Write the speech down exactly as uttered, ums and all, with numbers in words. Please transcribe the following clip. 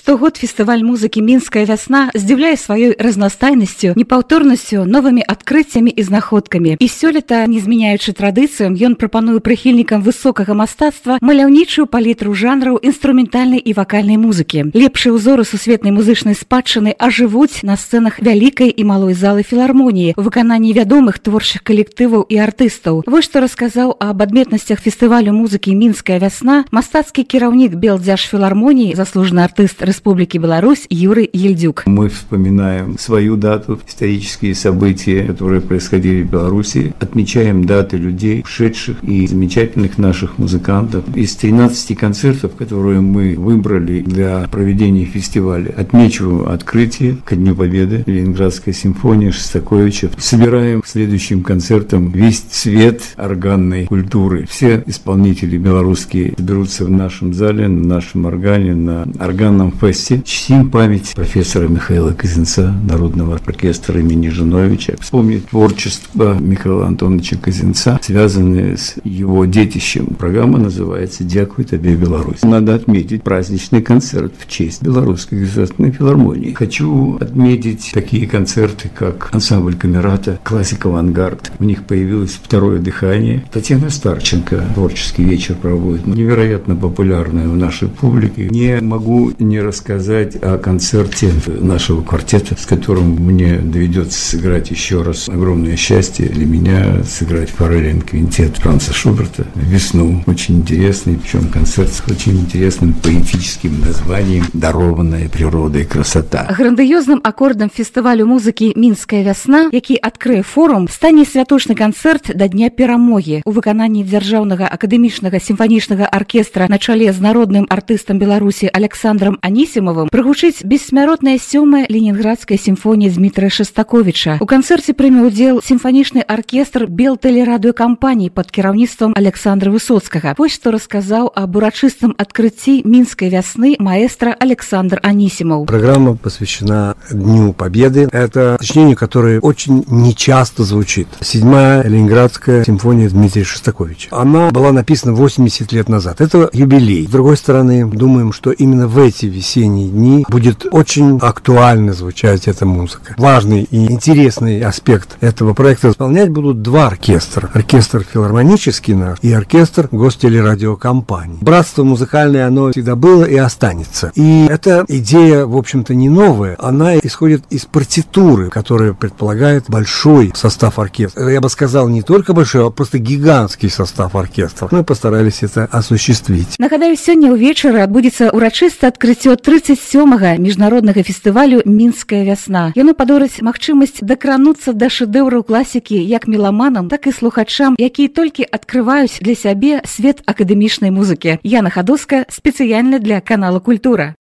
Штогод фестываль музыкі «Мінская вясна» здзіўляе сваёй разнастайнасцю, непаўторнасцю, новымі адкрыццямі і знаходкамі. І сёлета, не змяняючы традыцыям, ён прапануе прыхільнікам высокага мастацтва маляўнічую палітру жанраў інструментальнай і вакальнай музыкі. Лепшыя ўзоры сусветнай музычнай спадчыны ажывуць на сцэнах вялікай і малой залы філармоніі у выкананні вядомых творчых калектываў і артыстаў. Вось што расказаў аб адметнасцях фестывалю музыкі «Мінская вясна» мастацкі кіраўнік Белдзяржфілармоніі, заслужаны артыст Республики Беларусь Юрий Ельдюк. Мы вспоминаем свою дату, исторические события, которые происходили в Беларуси, отмечаем даты людей, ушедших и замечательных наших музыкантов. Из тринадцати концертов, которые мы выбрали для проведения фестиваля, отмечу открытие ко Дню Победы, Ленинградская симфония Шостаковича. Собираем следующим концертом весь цвет органной культуры. Все исполнители белорусские соберутся в нашем зале, на нашем органе, на органном фесте. Чтим память профессора Михаила Козинца, Народного оркестра имени Жиновича. Вспомнить творчество Михаила Антоновича Козинца, связанное с его детищем. Программа называется «Дякуй тебе, Беларусь». Надо отметить праздничный концерт в честь Белорусской государственной филармонии. Хочу отметить такие концерты, как ансамбль Камерата, классик «Авангард». У них появилось второе дыхание. Татьяна Старченко творческий вечер проводит, невероятно популярная в нашей публике. Не могу не рассказать о концерте нашего квартета, с которым мне доведется сыграть еще раз. Огромное счастье для меня сыграть форелин квинтет Франца Шуберта «Весну». Очень интересный, причем концерт с очень интересным поэтическим названием «Дарованная природа и красота». Грандыёзным акордам фестывалю музыкі «Мінская вясна», які адкрые форум, стане святочны канцэрт да Дня перамогі у выкананні дзяржаўнага акадэмічнага сімфанічнага аркестра на чале з народным артыстам Беларусі Александром Анісімовым прыгучыць бессмяротная сёмая Ленинградская сімфонія Дмітрия Шостаковича. У канцэрце прыме ўдзел сімфанічны аркестр Белтэлерадыёкампаніі пад кіраўніцтвам Александра Высоцкага. Вось што расказаў об урачыстым адкрыцці «Мінскай вясны» маэстро Александр Анисимов. Программа посвящена Дню Победы. Это сочинение, которое очень нечасто звучит. Седьмая Ленинградская симфония Дмитрия Шостаковича. Она была написана восемьдесят лет назад. Это юбилей. С другой стороны, думаем, что именно в эти весенние дни будет очень актуально звучать эта музыка. Важный и интересный аспект этого проекта исполнять будут два оркестра. Оркестр филармонический наш и оркестр Гостелерадиокомпании. Братство музыкальное, оно всегда было и останется. И эта идея, в общем-то, не новая. Она исходит из партитуры, которая предполагает большой состав оркестра. Я бы сказал, не только большой, а просто гигантский состав оркестра. Мы постарались это осуществить. Нагадаю, сёння ўвечары адбудзецца урачыстае адкрыццё тридцать сёмага міжнароднага фестывалю «Мінская вясна». Яно падорыць магчымасць дакрануцца да шэдэўраў класікі як меламанам, так і слухачам, якія толькі адкрываюць для сябе свет акадэмічнай музыкі. Яна Хадоска спецыяльна для канала «Культура».